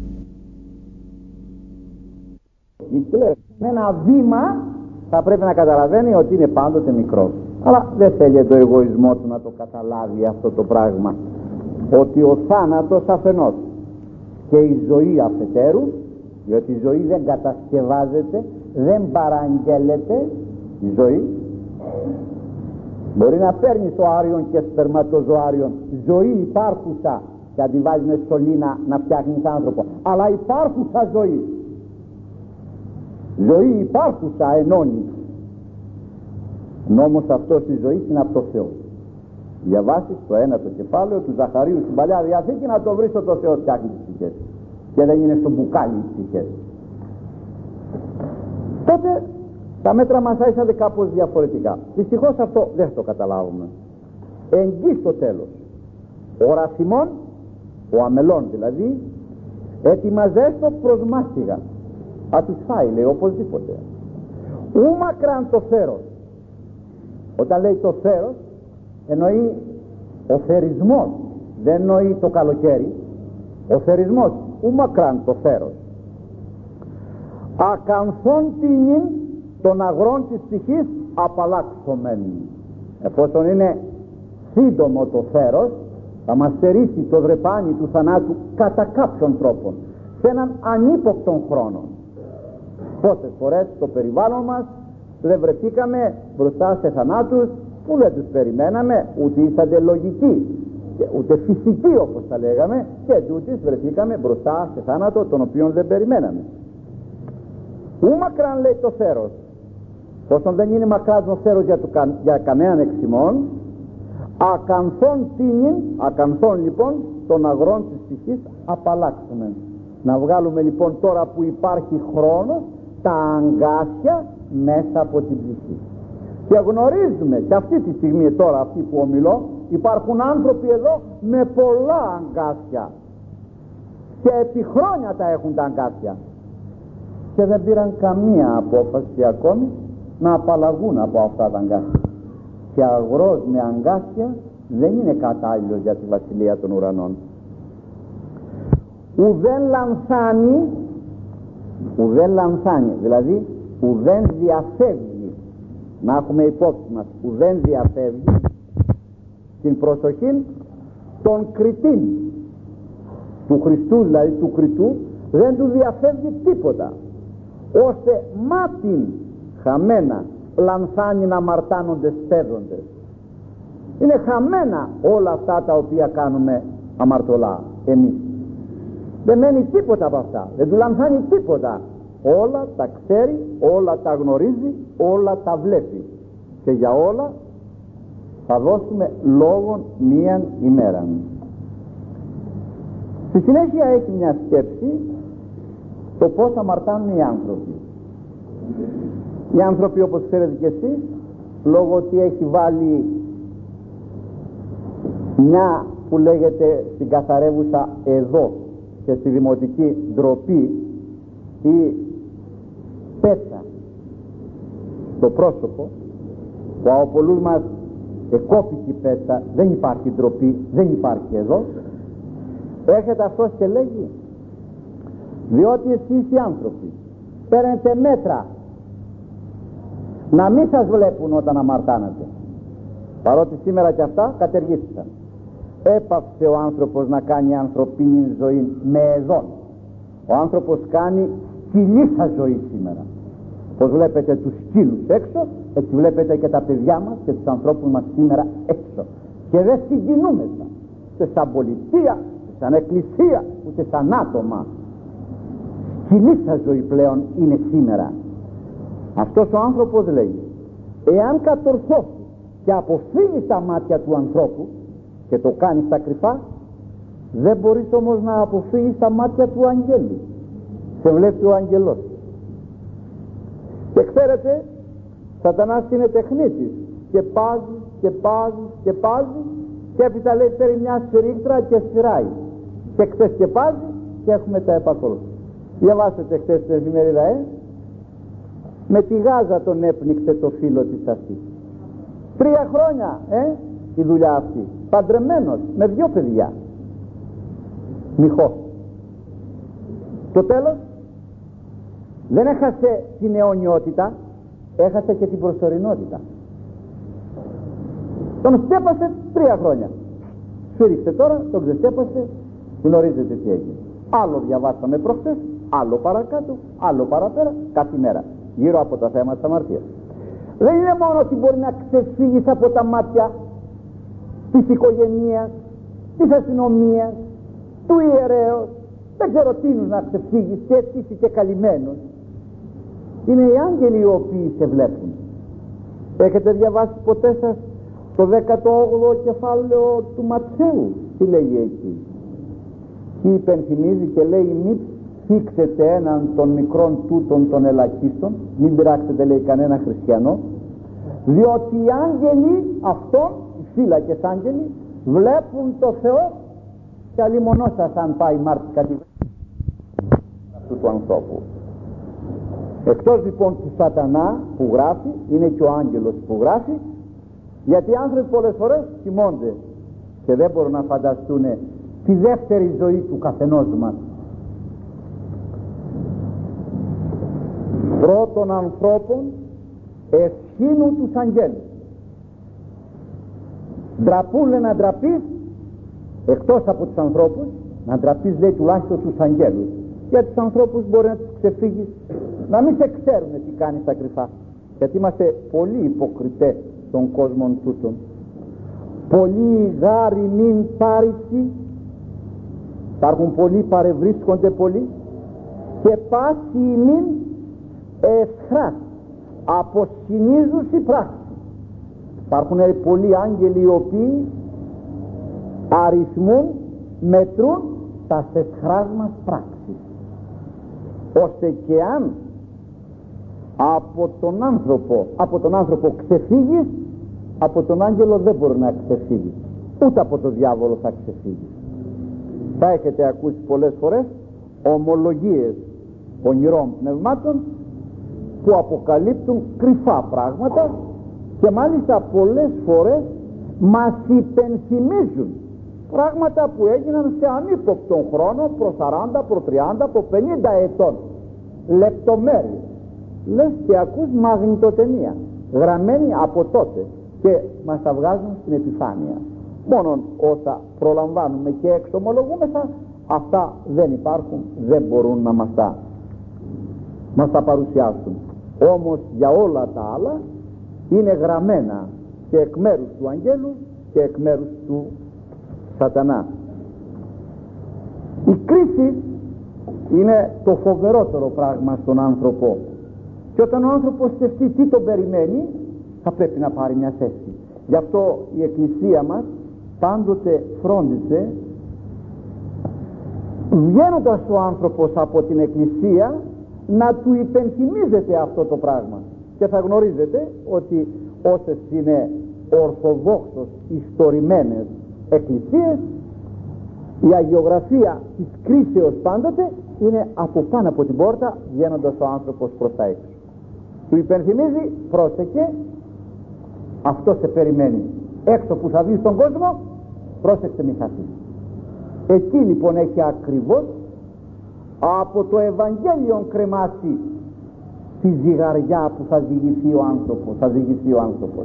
Με ένα βήμα θα πρέπει να καταλαβαίνει ότι είναι πάντοτε μικρό. Αλλά δεν θέλει το εγωισμό του να το καταλάβει αυτό το πράγμα, ότι ο θάνατος αφενός και η ζωή αφετέρου, διότι η ζωή δεν κατασκευάζεται, δεν παραγγέλλεται. Η ζωή μπορεί να παίρνει ζωάριον και σπερματοζωάριον, ζωή υπάρχουσα, και αντιβάζει με σωλήνα να φτιάχνεις άνθρωπο, αλλά υπάρχουσα ζωή, ζωή υπάρχουσα ενώνει. Νόμος αυτός της ζωής είναι από το Θεό. Διαβάσεις το 1ο κεφάλαιο του Ζαχαρίου στην Παλιά Διαθήκη, να το βρεις ότι ο Θεός φτιάχνει τις ψυχές και δεν είναι στο μπουκάλι τις ψυχές. Τότε τα μέτρα μας άρχισαν κάπως διαφορετικά. Δυστυχώς αυτό δεν το καταλάβουμε. Εγγύς στο τέλος, ο ραθυμών, ο αμελών δηλαδή, ετοιμαζές το προσμάστιγα. Θα τους φάει, λέει, οπωσδήποτε. Ου μακράν το θέρος. Όταν λέει το θέρος εννοεί ο θερισμός, δεν εννοεί το καλοκαίρι. Ο θερισμός, ου μακράν το θέρος. Ακανθών τινήν των αγρών της ψυχής απαλλάξομεν. Εφόσον είναι σύντομο το θέρος, θα μας στερήσει το δρεπάνι του θανάτου κατά κάποιον τρόπο, σε έναν ανύποπτον χρόνο. Πόσες φορές στο περιβάλλον μας δεν βρεθήκαμε μπροστά σε θανάτους που δεν τους περιμέναμε, ούτε ήσαντε λογικοί ούτε φυσικοί όπως τα λέγαμε, και τούτης βρεθήκαμε μπροστά σε θάνατο τον οποίον δεν περιμέναμε. Ού μακράν λέει το θέρος. Όσον δεν είναι μακράν το θέρος για κανέναν εξημών, ακανθών λοιπόν των αγρών της ψυχής απαλλάξουμε. Να βγάλουμε λοιπόν τώρα που υπάρχει χρόνος τα αγκάσια μέσα από την ψυχή. Και γνωρίζουμε και αυτή τη στιγμή, τώρα αυτή που ομιλώ, υπάρχουν άνθρωποι εδώ με πολλά αγκάσια και επί χρόνια τα έχουν τα αγκάσια και δεν πήραν καμία απόφαση ακόμη να απαλλαγούν από αυτά τα αγκάσια. Και αγρός με αγκάσια δεν είναι κατάλληλος για τη βασιλεία των ουρανών. Ουδέν λανθάνει, δηλαδή ουδέν διαφεύγει. Να έχουμε υπόψη μας, ουδέν διαφεύγει την προσοχή των κριτήν του Χριστού, δηλαδή του κριτού, δεν του διαφεύγει τίποτα, ώστε μάτιν χαμένα λανθάνει να αμαρτάνονται στέδοντες. Είναι χαμένα όλα αυτά τα οποία κάνουμε αμαρτωλά εμείς. Δεν μένει τίποτα από αυτά, δεν του λανθάνει τίποτα. Όλα τα ξέρει, όλα τα γνωρίζει, όλα τα βλέπει, και για όλα θα δώσουμε λόγον μίαν ημέραν. Στη συνέχεια έχει μια σκέψη το πως αμαρτάνουν οι άνθρωποι. Οι άνθρωποι, όπως ξέρετε και εσείς, λόγω ότι έχει βάλει μια που λέγεται στην καθαρεύουσα εδώ και στη δημοτική ντροπή ή πέτσα στο πρόσωπο, που από πολλούς μας εκόπηκε η πέτσα, δεν υπάρχει ντροπή, δεν υπάρχει εδώ, έρχεται αυτός και λέγει, διότι εσείς οι άνθρωποι παίρνετε μέτρα να μην σας βλέπουν όταν αμαρτάνετε, παρότι σήμερα και αυτά κατεργήθηκαν. Έπαυσε ο άνθρωπος να κάνει ανθρωπίνη ζωή με εδόν. Ο άνθρωπος κάνει σκυλίσσα ζωή σήμερα. Πως βλέπετε τους σκύλους έξω, έτσι βλέπετε και τα παιδιά μας και τους ανθρώπους μας σήμερα έξω. Και δεν συγκινούμεθα ούτε σαν πολιτεία, ούτε σαν εκκλησία, ούτε σαν άτομα. Σκυλίσσα ζωή πλέον είναι σήμερα. Αυτός ο άνθρωπος λέει, εάν κατορθώσει και αποφύγει τα μάτια του ανθρώπου και το κάνει στα κρυφά, δεν μπορείς όμως να αποφύγεις τα μάτια του αγγέλου. Σε βλέπει ο αγγελός. Και ξέρετε, Σατανάς είναι τεχνίτης, και πάζει και έπειτα λέει παίρνει μια σφυρίκτρα και σφυράει και ξεσκεπάζει και έχουμε τα επακόλουθα. Διαβάσετε χθες την εφημερίδα, με τη γάζα τον έπνιξε το φίλο της αυτής. 3 χρόνια η δουλειά αυτή, παντρεμένος με 2 παιδιά, μοιχός. Το τέλος δεν έχασε την αιωνιότητα, έχασε και την προσωρινότητα. Τον σκέπασε 3 χρόνια, σφύριξε τώρα, τον ξεσκέπασε, γνωρίζετε τι έγινε. Άλλο διαβάσαμε προχθές, άλλο παρακάτω, άλλο παραπέρα, κάθε μέρα γύρω από τα θέματα της αμαρτίας. Δεν είναι μόνο ότι μπορεί να ξεφύγεις από τα μάτια της οικογένειας, της αστυνομίας, του ιερέως, δεν ξέρω τίνους να ξεφύγεις και έτσι είσαι και καλυμμένος. Είναι οι άγγελοι οι οποίοι σε βλέπουν. Έχετε διαβάσει ποτέ σας το 18ο κεφάλαιο του Ματθαίου? Τι λέγει εκεί? Τι υπενθυμίζει και λέει, μη θίξετε έναν των μικρών τούτων των ελαχίστων, μην πειράξετε λέει κανένα χριστιανό, διότι οι άγγελοι αυτών, οι φύλακες άγγελοι, βλέπουν το Θεό και αλλημονό σας αν πάει μάρτυκα τη αυτού του ανθρώπου. Εκτός λοιπόν του σατανά που γράφει, είναι και ο άγγελος που γράφει, γιατί οι άνθρωποι πολλές φορές κοιμώνται και δεν μπορούν να φανταστούν τη δεύτερη ζωή του καθενός μας. Πρώτων ανθρώπων ευχήνουν τους αγγέλους. Ντραπούν, λέει, να ντραπείς, εκτός από τους ανθρώπους, να ντραπείς, λέει, τουλάχιστον τους αγγέλους. Για τους ανθρώπους μπορεί να τους ξεφύγεις, να μην σε ξέρουν τι κάνεις τα κρυφά, γιατί είμαστε πολύ υποκριτές των κόσμων τούτων. Πολλοί γάρι μην πάρισι, υπάρχουν πολλοί, παρευρίσκονται πολλοί, και πάση μην εσχράς αποσυνίζουσι πράξη. Υπάρχουν πολλοί άγγελοι οι οποίοι αριθμούν, μετρούν τα εσχράς μας πράξεις, ώστε και αν από τον άνθρωπο ξεφύγεις, από τον άγγελο δεν μπορεί να ξεφύγεις, ούτε από τον διάβολο θα ξεφύγεις. Θα έχετε ακούσει πολλές φορές ομολογίες ονειρών πνευμάτων που αποκαλύπτουν κρυφά πράγματα και μάλιστα πολλές φορές μας υπενθυμίζουν πράγματα που έγιναν σε ανύποπτον χρόνο, προ 40, προ 30, προ 50 ετών, λεπτομέρειες. Λες και ακούς μαγνητοτενία γραμμένη από τότε και μας τα βγάζουν στην επιφάνεια. Μόνον όσα προλαμβάνουμε και εξομολογούμεθα, αυτά δεν υπάρχουν, δεν μπορούν να μας τα παρουσιάσουν. Όμως για όλα τα άλλα είναι γραμμένα και εκ μέρους του αγγέλου και εκ μέρους του σατανά. Η κρίση είναι το φοβερότερο πράγμα στον άνθρωπο, και όταν ο άνθρωπος σκεφτεί τι τον περιμένει, θα πρέπει να πάρει μια θέση. Γι' αυτό η Εκκλησία μας πάντοτε φρόντισε, βγαίνοντας ο άνθρωπος από την Εκκλησία, να του υπενθυμίζεται αυτό το πράγμα. Και θα γνωρίζετε ότι όσες είναι ορθοδόξως ιστορημένες εκκλησίες, η αγιογραφία της κρίσεως πάντοτε είναι από πάνω από την πόρτα, βγαίνοντας ο άνθρωπος προς τα έξω. Του υπενθυμίζει, πρόσεχε, αυτό σε περιμένει. Έξω που θα βγει στον κόσμο, πρόσεξε μη χαθείς. Εκεί λοιπόν έχει ακριβώς από το Ευαγγέλιο κρεμάσει τη ζυγαριά που θα ζυγιστεί ο άνθρωπος.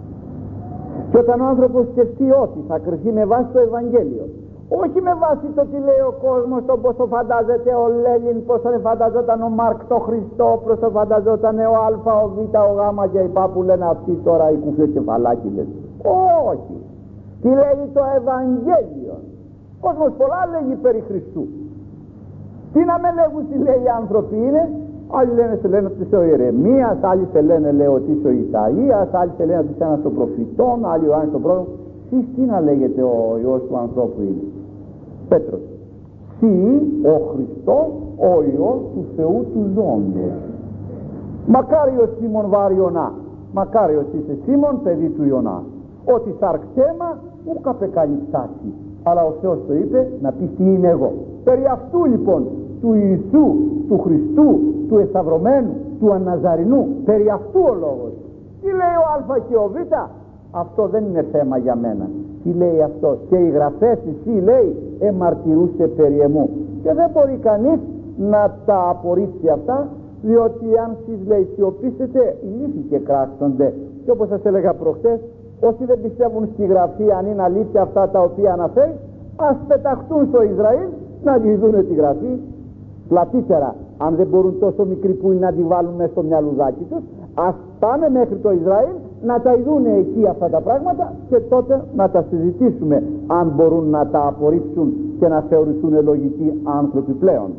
Και όταν ο άνθρωπος σκεφτεί ότι θα κρυθεί με βάση το Ευαγγέλιο, όχι με βάση το τι λέει ο κόσμος, το πως το φαντάζεται ο Λένιν, πως το φανταζόταν ο Μάρκ το Χριστό, πως το φανταζόταν ο Α, ο Β, ο Γ και οι που λένε αυτοί τώρα οι κουφιοκεφαλάκηδες. Όχι. Τι λέει το Ευαγγέλιο? Ο κόσμος πολλά λέγει περί Χριστού. Τι να με λέγουν τι λέει οι άνθρωποι είναι? Άλλοι σε λένε ότι είσαι ο Ιερεμίας, άλλοι σε λένε ότι είσαι ο Ισαΐας, άλλοι σε λένε ότι είσαι ένας των προφητών, άλλοι ο Άννης τον πρόδρομο. Σεις τι να λέγεται ο Υιός του ανθρώπου είναι? Πέτρος, σύ ο Χριστός, ο Υιός του Θεού του ζώντος. Μακάριος Σίμων βάρ Ιωνά, μακάριος είσαι Σίμων παιδί του Ιωνά, ότι σαρξέμα ουκ απεκαλυψάσει, αλλά ο Θεός το είπε να πεις τι είμαι εγώ. Περί αυτού λοιπόν του Ιησού, του Χριστού, του εσταυρωμένου, του Αναζαρινού, περί αυτού ο λόγος. Τι λέει ο Α και ο Β? Αυτό δεν είναι θέμα για μένα. Τι λέει αυτό? Και οι γραφές εσύ λέει εμαρτυρούσε περί εμού. Και δεν μπορεί κανείς να τα απορρίψει αυτά, διότι αν σεις λέει σιωπήσετε, οι λύθοι και κράξονται. Και όπως σας έλεγα προχτές, όσοι δεν πιστεύουν στη γραφή, αν είναι αλήθεια αυτά τα οποία αναφέρει, ας πεταχτούν στο Ισραήλ να τη δουν τη γραφή πλατύτερα. Αν δεν μπορούν τόσο μικροί που είναι να τη βάλουν μέσα στο μυαλουδάκι τους, ας πάνε μέχρι το Ισραήλ να τα ειδούν εκεί αυτά τα πράγματα και τότε να τα συζητήσουμε αν μπορούν να τα απορρίψουν και να θεωρηθούν λογικοί άνθρωποι πλέον.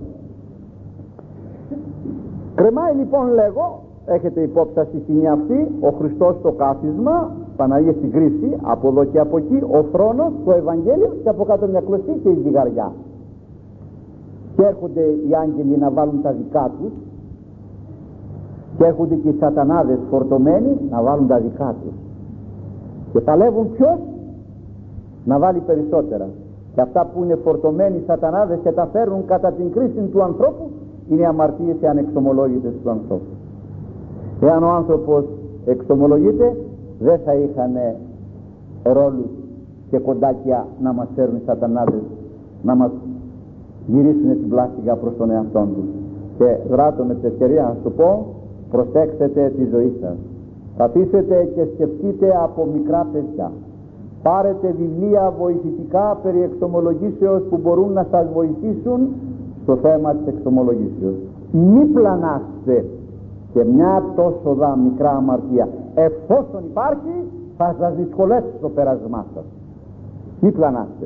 Κρεμάει λοιπόν, λέγω, έχετε υπόψη σας στη στιγμή αυτή, ο Χριστός στο κάθισμα, Παναγία στην κρίση, από εδώ και από εκεί, ο θρόνος, το Ευαγγέλιο και από κάτω μια κλωστή και η ζυγαριά. Και έρχονται οι άγγελοι να βάλουν τα δικά τους και έρχονται και οι σατανάδες φορτωμένοι να βάλουν τα δικά τους και παλεύουν ποιος να βάλει περισσότερα. Και αυτά που είναι φορτωμένοι οι σατανάδες και τα φέρνουν κατά την κρίση του ανθρώπου είναι οι αμαρτίες οι ανεξομολόγητες του ανθρώπου. Εάν ο άνθρωπος εξομολογείται, δεν θα είχαν ρόλους και κοντάκια να μας φέρουν οι σατανάδες να μας γυρίσουν την πλάστιγα προς τον εαυτόν τους. Και δράτω με την ευκαιρία να σου πω, προσέξτε τη ζωή σας. Καθίσετε και σκεφτείτε από μικρά παιδιά. Πάρετε βιβλία βοηθητικά περί εξομολογήσεως που μπορούν να σας βοηθήσουν στο θέμα της εξομολογήσεως. Μη πλανάστε και μια τόσο μικρά αμαρτία, εφόσον υπάρχει, θα σας δυσκολεύσει το πέρασμά σας. Μη πλανάστε.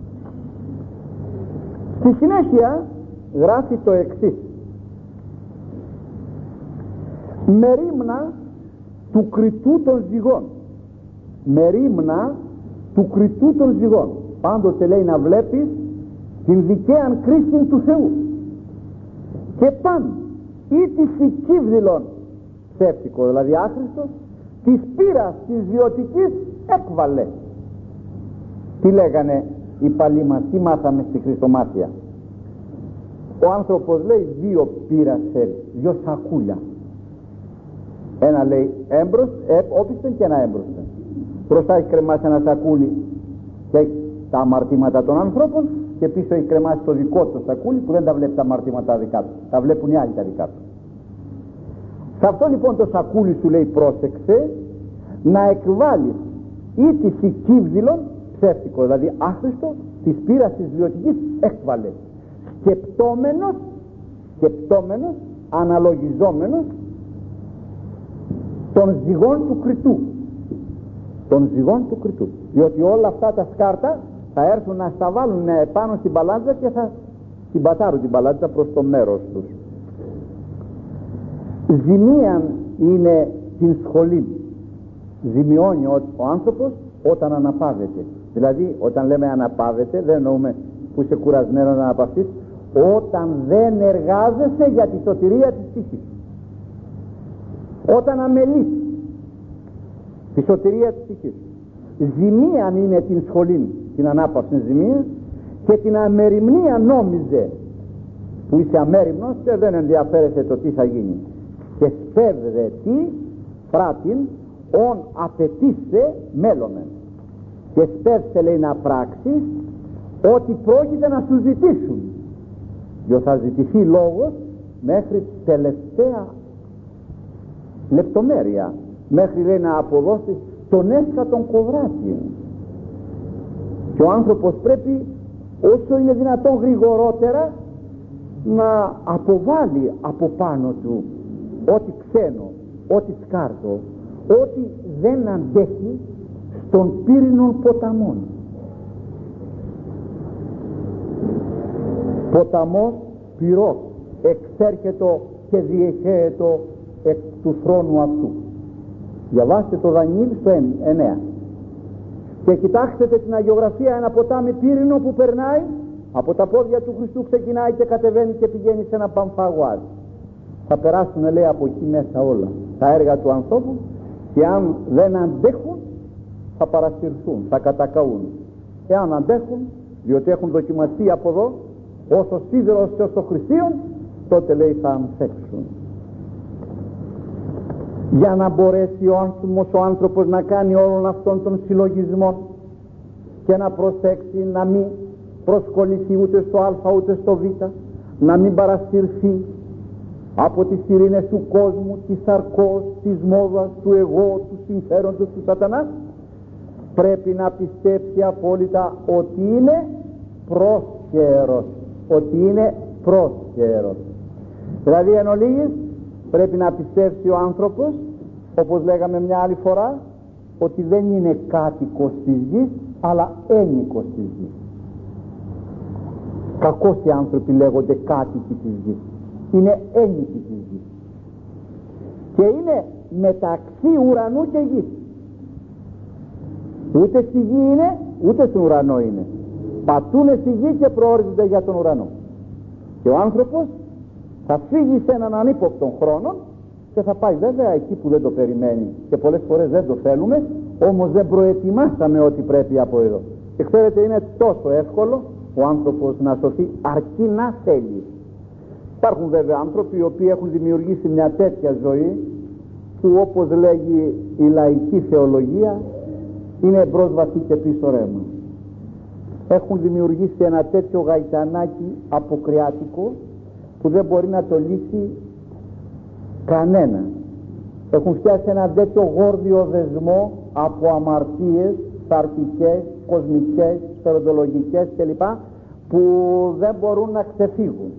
Στη συνέχεια γράφει το εξής: μερίμνα του κριτού των ζυγών. Μερίμνα του κριτού των ζυγών. Πάντοτε λέει να βλέπεις την δικαίαν κρίση του Θεού. Και παν ή τη φυκύβδηλον ψεύτικο, δηλαδή άχρηστο, της πείρας της βιωτικής έκβαλε. Τι λέγανε οι παλιοί μας, τι μάθαμε στη Χριστομάτια? Ο άνθρωπος λέει δύο πείρας θέλει, δύο σακούλια. Ένα λέει όπισθεν και ένα έμπροσθεν. Μπροστά έχει κρεμάσει ένα σακούλι και έχει τα αμαρτήματα των ανθρώπων, και πίσω έχει κρεμάσει το δικό του σακούλι που δεν τα βλέπει τα αμαρτήματα δικά του, τα βλέπουν οι άλλοι τα δικά του. Σε αυτό λοιπόν το σακούλι σου λέει πρόσεξε να εκβάλεις ή τη φυκύβδηλον ψεύτικο, δηλαδή άχρηστο, της πείρας της βιωτικής έκβαλε, σκεπτόμενος, αναλογιζόμενος των ζυγών του κριτού. Των ζυγών του κριτού. Διότι όλα αυτά τα σκάρτα θα έρθουν να στα βάλουν πάνω στην μπαλάντζα και θα την πατάρουν την μπαλάντζα προς το μέρος τους. Ζημίαν είναι την σχολή. Ζημιώνει ο άνθρωπος όταν αναπαύεται. Δηλαδή όταν λέμε αναπαύεται δεν εννοούμε που είσαι κουρασμένο να αναπαυθείς, όταν δεν εργάζεσαι για τη σωτηρία της ψυχής. Όταν αμελείς τη σωτηρία της ψυχής. Ζημίαν είναι την σχολή, την ανάπαυση ζημία, και την αμεριμνία νόμιζε, που είσαι αμέριμνος και δεν ενδιαφέρεσαι το τι θα γίνει. Και σπέβδε τι πράτην ον απαιτήσε μέλλονεν. Και σπέβσε λέει να πράξεις ότι πρόκειται να σου ζητήσουν, διότι θα ζητηθεί λόγος μέχρι τελευταία λεπτομέρεια, μέχρι λέει να αποδώσεις τον έσκατον κοβράτη. Και ο άνθρωπος πρέπει όσο είναι δυνατόν γρηγορότερα να αποβάλει από πάνω του ό,τι ξένο, ό,τι σκάρτο, ό,τι δεν αντέχει στον πύρινον ποταμών. Ποταμός πυρός εξέρχεται και διεχέεται εκ του θρόνου αυτού. Διαβάστε το Δανιήλ στο 9 και κοιτάξτε την αγιογραφία. Ένα ποτάμι πύρινο που περνάει από τα πόδια του Χριστού, ξεκινάει και κατεβαίνει και πηγαίνει σε ένα παμφαγουάζ. Θα περάσουν λέει από εκεί μέσα όλα τα έργα του ανθρώπου, και αν δεν αντέχουν θα παρασυρθούν, θα κατακαούν. Εάν αντέχουν, διότι έχουν δοκιμαστεί από εδώ όσο σίδερος και όσο χρυσίων, τότε λέει θα ανθέξουν. Για να μπορέσει ο άνθρωπος να κάνει όλων αυτών των συλλογισμών και να προσέξει να μην προσκοληθεί ούτε στο α ούτε στο β, να μην παρασυρθεί από τις ειρήνες του κόσμου, της σαρκός, της μόδας, του εγώ, του συμφέροντος του σατανά, πρέπει να πιστέψει απόλυτα ότι είναι πρόσχερος, ότι είναι πρόσχερος. Δηλαδή εν ολίγης πρέπει να πιστέψει ο άνθρωπος, όπως λέγαμε μια άλλη φορά, ότι δεν είναι κάτοικος της γης αλλά ένικος της γης. Κακώς οι άνθρωποι λέγονται κάτοικοι της γης, είναι ένικοι της γης και είναι μεταξύ ουρανού και γης. Ούτε στη γη είναι ούτε στον ουρανό είναι, πατούνε στη γη και προορίζονται για τον ουρανό. Και ο άνθρωπος θα φύγει σε έναν ανύποπτον χρόνο και θα πάει βέβαια εκεί που δεν το περιμένει, και πολλές φορές δεν το θέλουμε, όμως δεν προετοιμάσαμε ό,τι πρέπει από εδώ. Και ξέρετε, είναι τόσο εύκολο ο άνθρωπος να σωθεί αρκεί να θέλει. Υπάρχουν βέβαια άνθρωποι οι οποίοι έχουν δημιουργήσει μια τέτοια ζωή που, όπως λέγει η λαϊκή θεολογία, είναι μπρος βαθύ και πίσω ρέμα. Έχουν δημιουργήσει ένα τέτοιο γαϊτανάκι αποκριάτικο που δεν μπορεί να το λύσει κανένα. Έχουν φτιάσει ένα τέτοιο γόρδιο δεσμό από αμαρτίες σαρκικές, κοσμικές, σφαιροντολογικές κλπ, που δεν μπορούν να ξεφύγουν.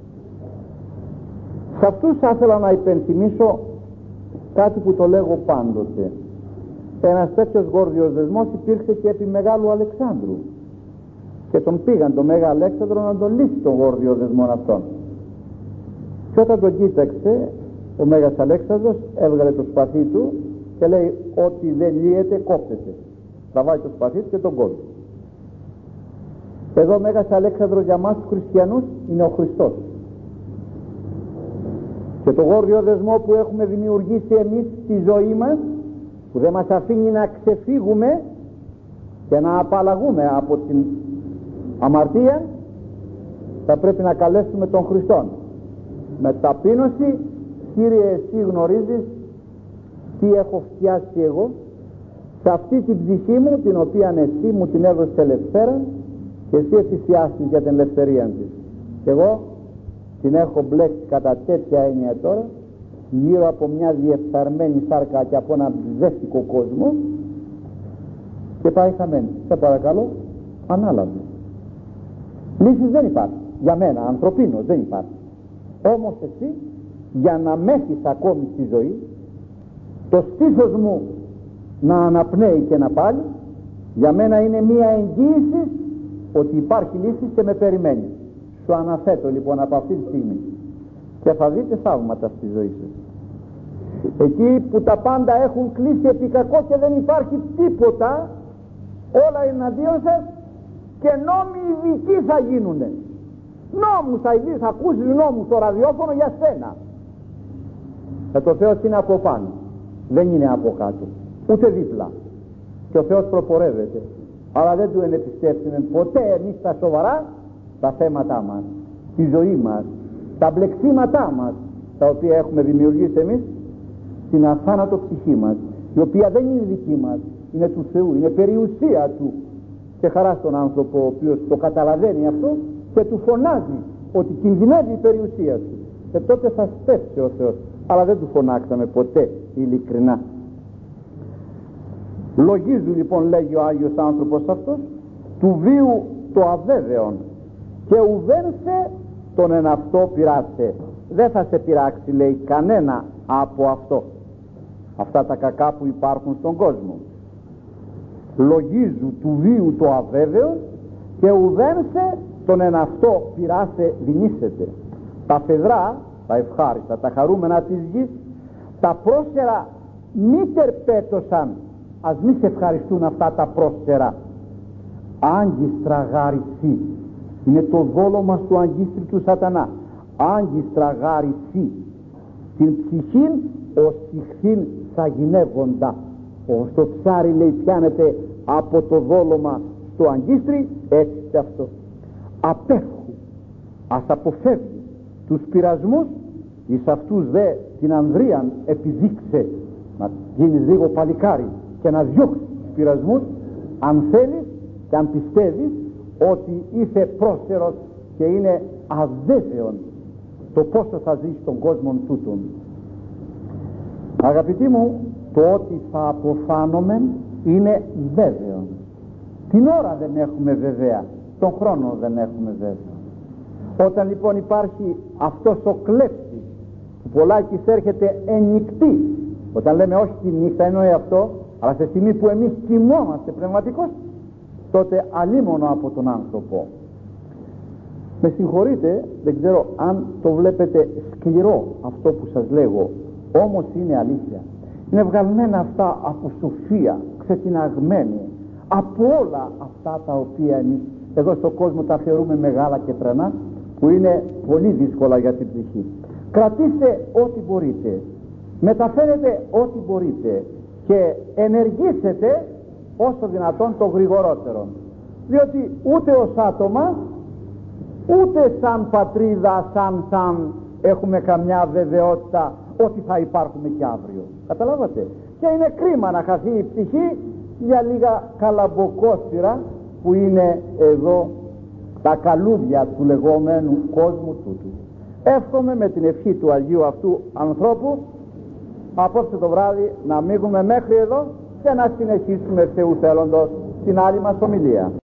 Σε αυτούς θα ήθελα να υπενθυμίσω κάτι που το λέγω πάντοτε. Ένας τέτοιος γόρδιος δεσμός υπήρξε και επί Μεγάλου Αλεξάνδρου και τον πήγαν τον Μέγα Αλέξανδρο να τον λύσει τον γόρδιο δεσμό αυτόν. Και όταν τον κοίταξε ο Μέγας Αλέξανδρος, έβγαλε το σπαθί του και λέει: ό,τι δεν λύεται κόπτεται. Τραβάει το σπαθί του και τον κόβει. Εδώ ο Μέγας Αλέξανδρος για μας τους χριστιανούς είναι ο Χριστός. Και το γόρδιο δεσμό που έχουμε δημιουργήσει εμείς στη ζωή μας, που δεν μας αφήνει να ξεφύγουμε και να απαλλαγούμε από την αμαρτία, θα πρέπει να καλέσουμε τον Χριστόν με ταπείνωση: Κύριε, εσύ γνωρίζεις τι έχω φτιάξει εγώ σε αυτή την ψυχή μου, την οποία εσύ μου την έδωσες ελευθέρα και εσύ εφησιάστηκες για την ελευθερία της. Και εγώ την έχω μπλέξει κατά τέτοια έννοια τώρα γύρω από μια διεφθαρμένη σάρκα και από ένα ψεύτικο κόσμο και πάει χαμένη. Σε παρακαλώ, ανάλαβε. Λύσεις δεν υπάρχει. Για μένα, ανθρωπίνος, δεν υπάρχει. Όμως εσύ, για να με έχεις ακόμη στη ζωή, το στήθος μου να αναπνέει και να πάλι, για μένα είναι μία εγγύηση ότι υπάρχει λύση και με περιμένει. Σου αναθέτω λοιπόν από αυτή τη στιγμή και θα δείτε θαύματα στη ζωή σας. Εκεί που τα πάντα έχουν κλείσει επί κακό και δεν υπάρχει τίποτα, όλα εναντίον σας, και νόμοι ειδικοί θα γίνουνε. Νόμους θα ακούσεις νόμους στο ραδιόφωνο για σένα. Το Θεός είναι από πάνω, δεν είναι από κάτω, ούτε δίπλα, και ο Θεός προπορεύεται, αλλά δεν του ενεπιστεύσουμε ποτέ εμείς τα σοβαρά τα θέματά μας, τη ζωή μας, τα μπλεξίματά μας, τα οποία έχουμε δημιουργήσει εμείς στην αθάνατο ψυχή μας, η οποία δεν είναι δική μας, είναι του Θεού, είναι περιουσία του. Και χαρά στον άνθρωπο ο οποίος το καταλαβαίνει αυτό και του φωνάζει ότι κινδυνεύει η περιουσία του, και τότε θα στέψει ο Θεός. Αλλά δεν του φωνάξαμε ποτέ ειλικρινά. Λογίζου λοιπόν, λέγει ο Άγιος άνθρωπος αυτός, του βίου το αβέβαιον και ουδένσε τον εν αυτό πειράσε. Δεν θα σε πειράξει, λέει, κανένα από αυτό, αυτά τα κακά που υπάρχουν στον κόσμο. Λογίζου του βίου το αβέβαιο και ουδένσε τον εν αυτό πειράσε δινήσεται. Τα φεδρά, τα ευχάριστα, τα χαρούμενα της γης, τα πρόσερα μη τερπέτωσαν, ας μη σε ευχαριστούν αυτά τα πρόσερα. Άγκιστρα γάριση, είναι το δόλωμα του αγκίστρι του σατανά. Άγκιστρα γάριση, την ψυχήν ως ηχθήν θα γυνεύοντα. Στο ψάρι, λέει, πιάνεται από το δόλωμα στο αγκίστρι, έτσι και αυτό. Απέχου, ας αποφεύγει τους πειρασμούς, εις αυτούς δε την ανδρίαν επιδείξε, να γίνεις λίγο παλικάρι και να διώξεις τους πειρασμούς, αν θέλεις και αν πιστεύεις ότι είσαι πρόσφερος και είναι αβέβαιον το πόσο θα ζεις στον κόσμο τούτον. Αγαπητοί μου, το ότι θα αποφάνομαι είναι βέβαιο. Την ώρα δεν έχουμε βεβαία, τον χρόνο δεν έχουμε βέβαιο. Όταν λοιπόν υπάρχει αυτός ο κλέφτης που πολλάκις έρχεται εν νυχτή, όταν λέμε όχι τη νύχτα εννοεί αυτό, αλλά σε στιγμή που εμείς κοιμόμαστε πνευματικώς, τότε αλίμονο από τον άνθρωπο. Με συγχωρείτε, δεν ξέρω αν το βλέπετε σκληρό αυτό που σας λέγω, όμως είναι αλήθεια. Είναι βγαλμένα αυτά από σοφία, ξετιναγμένη, από όλα αυτά τα οποία εμείς εδώ στον κόσμο τα θεωρούμε μεγάλα και τρανά, που είναι πολύ δύσκολα για την ψυχή. Κρατήστε ό,τι μπορείτε, μεταφέρετε ό,τι μπορείτε και ενεργήσετε όσο δυνατόν το γρηγορότερο, διότι ούτε ως άτομα ούτε σαν πατρίδα, σαν έχουμε καμιά βεβαιότητα ότι θα υπάρχουμε και αύριο. Καταλάβατε? Και είναι κρίμα να χαθεί η ψυχή για λίγα καλαμποκόστηρα που είναι εδώ τα καλούδια του λεγόμενου κόσμου τούτου. Εύχομαι με την ευχή του Αγίου αυτού ανθρώπου απόψε το βράδυ να μείνουμε μέχρι εδώ και να συνεχίσουμε Θεού θέλοντος την άλλη μας ομιλία.